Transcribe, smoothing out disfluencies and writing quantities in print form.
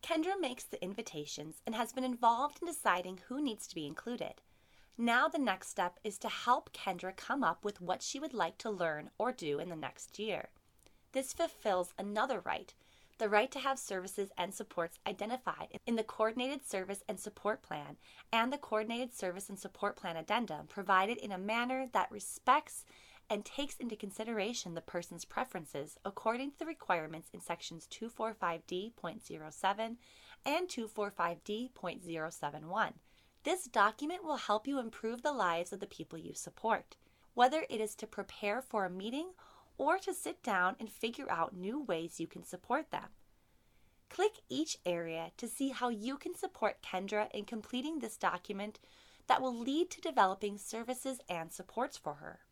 Kendra makes the invitations and has been involved in deciding who needs to be included. Now the next step is to help Kendra come up with what she would like to learn or do in the next year. This fulfills another right, the right to have services and supports identified in the Coordinated Service and Support Plan and the Coordinated Service and Support Plan Addendum provided in a manner that respects and takes into consideration the person's preferences according to the requirements in sections 245D.07 and 245D.071. This document will help you improve the lives of the people you support, whether it is to prepare for a meeting or to sit down and figure out new ways you can support them. Click each area to see how you can support Kendra in completing this document that will lead to developing services and supports for her.